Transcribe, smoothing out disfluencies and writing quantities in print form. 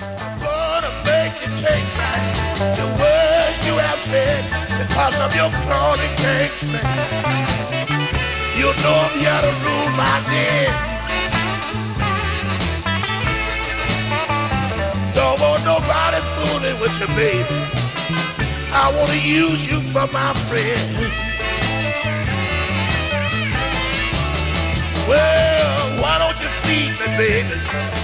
I'm gonna make you take back the words you have said because of your crawling gangster. You know I'm here to rule my day. Don't want nobody fooling with you, baby. I want to use you for my friend. Well, why don't you feed me, baby?